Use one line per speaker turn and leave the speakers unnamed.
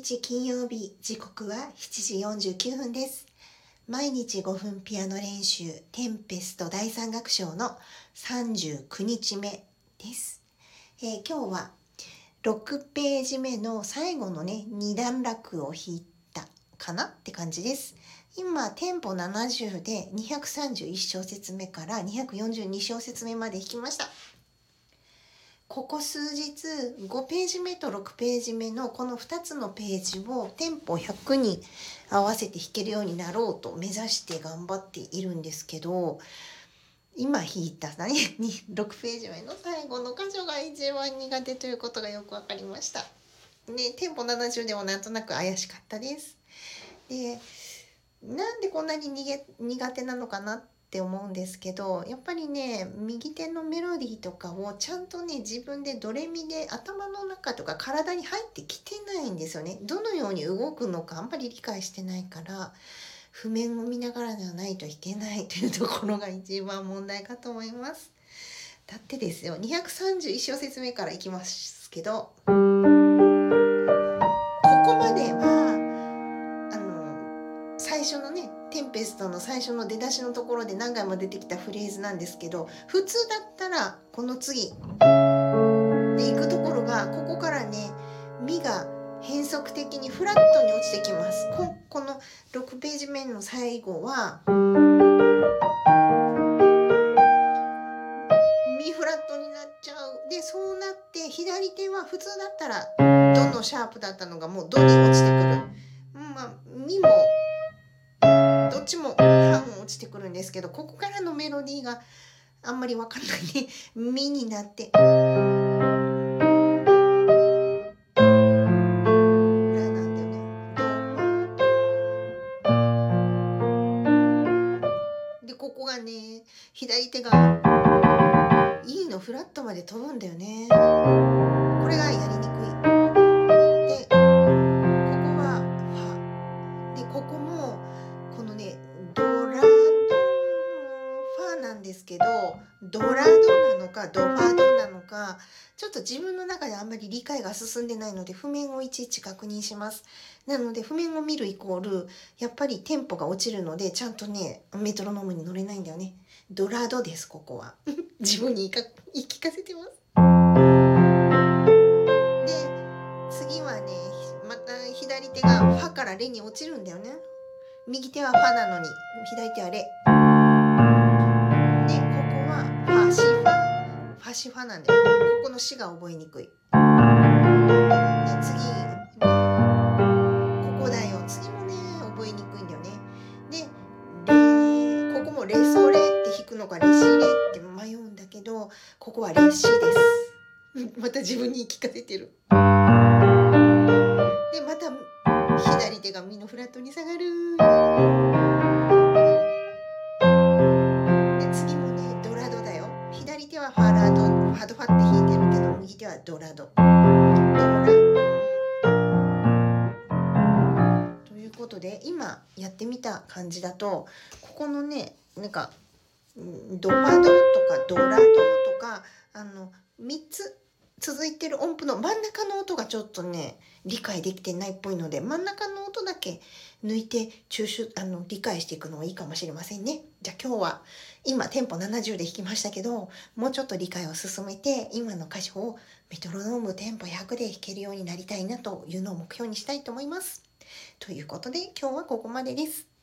日金曜日、時刻は7時49分です。毎日5分ピアノ練習テンペスト第3楽章の39日目です。今日は6ページ目の最後のね2段落を弾いたかなって感じです。今テンポ70で231小節目から242小節目まで弾きました。ここ数日5ページ目と6ページ目のこの2つのページをテンポ100に合わせて弾けるようになろうと目指して頑張っているんですけど、今弾いたね6ページ目の最後の箇所が一番苦手ということがよくわかりました。ね、テンポ70でもなんとなく怪しかったです。で、なんでこんなに苦手なのかなって思うんですけど、やっぱりね右手のメロディーとかをちゃんとね自分でドレミで頭の中とか体に入ってきてないんですよね。どのように動くのかあんまり理解してないから譜面を見ながらではないと弾けないというところが一番問題かと思います。だってですよ、231小節目からいきますけど、ここまでは最初のねテンペストの最初の出だしのところで何回も出てきたフレーズなんですけど、普通だったらこの次で行くところがここからねミが変則的にフラットに落ちてきます。この6ページ目の最後はミフラットになっちゃう。でそうなって左手は普通だったらドのシャープだったのがもうドに落ちてくる。ミもどっちも半落ちてくるんですけど、ここからのメロディーがあんまり分かんないね。ミになってラなんだよね。でここがね左手が E のフラットまで飛ぶんだよね。これがやりにくい。でここはファで、ここもこのねドラドファなんですけど、ドラドなのかドファドなのかちょっと自分の中であんまり理解が進んでないので譜面をいちいち確認します。なので譜面を見るイコールやっぱりテンポが落ちるのでちゃんとねメトロノームに乗れないんだよね。ドラドです。ここは自分に言い聞かせてます。で次はねまた左手がファからレに落ちるんだよね。右手はファなのに左手はレで、ここはファシファなんだよ。ここのシが覚えにくい。で次ここだよ。次もね覚えにくいんだよね。でレ、ここもレソレって弾くのかレシレって迷うんだけど、ここはレシですまた自分に言い聞かせてる。でまた左手がミのフラットに下がる。で次もねドラドだよ。左手はファラド、ファドファって弾いてるけど右手はドラド。ということで今やってみた感じだと、ここのねなんかドファドとかドラドとか3つ続いてる音符の真ん中の音がちょっとね理解できてないっぽいので、真ん中の音だけ抜いて理解していくのがいいかもしれませんね。じゃあ今日は今テンポ70で弾きましたけど、もうちょっと理解を進めて今の箇所をメトロノームテンポ100で弾けるようになりたいなというのを目標にしたいと思います。ということで今日はここまでです。